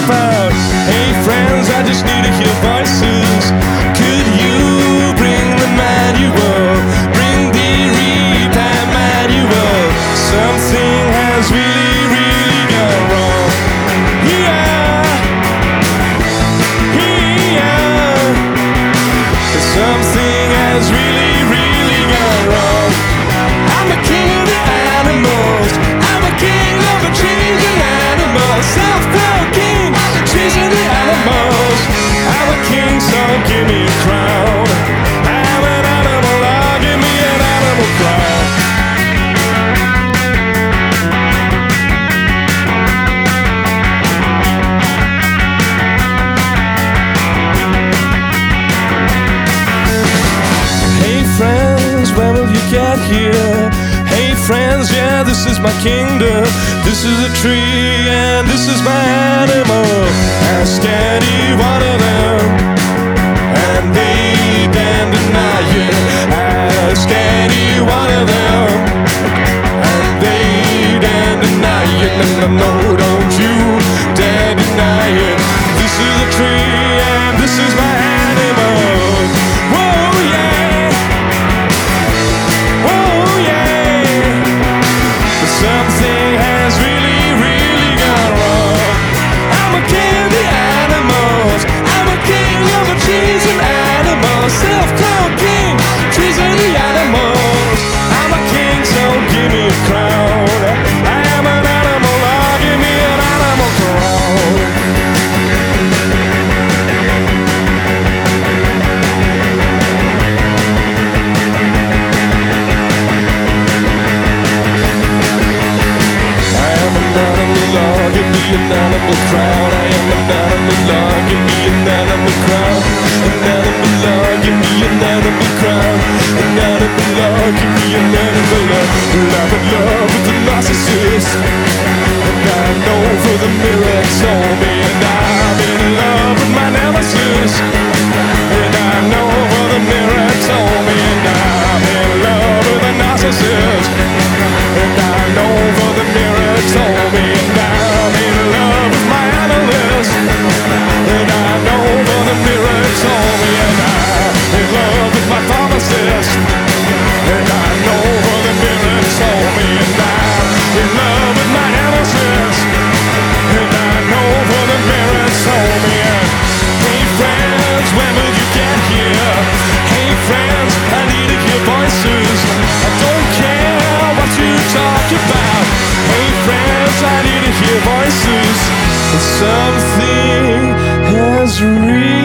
about. Hey friends, I just need to hear voices. Could you bring the manual? Bring the repair manual. Something has really, really gone wrong. Yeah, yeah. Something has really, really gone wrong. I'm a king of the animals. I'm a king of the trees and animals. Self-proud king, trees and the animals. I'm a king, so give me a crown. I'm an animal, oh, give me an animal crown. Hey friends, when will you get here? Hey friends, yeah, this is my kingdom. This is a tree and this is my animal. Ask any one of them and they can deny it. Ask any one of them and they can deny it. No, don't you dare deny it. This is a tree and this is my animal. Whoa, yeah. Whoa, yeah. Something has really, really gone wrong. I'm a king of the animals. I'm a king of the trees and animals. Self-crowned king, trees and the animals. I'm a king, so give me a crown. I am an animal, oh, give me an animal crown. Give me an animal crown. I am an animal law. Give me an animal crown. An animal law. Give me an animal crown. An animal law. Give me an animal law. I'm in love with the narcissist, and I know for the mirror told me. And I'm in love with my nemesis, and I know for the mirror told me. And I'm in love with the narcissist, and I know for the mirror told me. And I'm in love with my analyst, and I know for the mirror told me. And I'm in love with my pharmacist, and I know for the mirror told me. And I'm in love with my analyst, and I know for the mirror told me. Hey friends, when will you get here? Hey friends, I need to hear voices. I don't care what you talk about. Hey friends, I need to hear voices. Something has really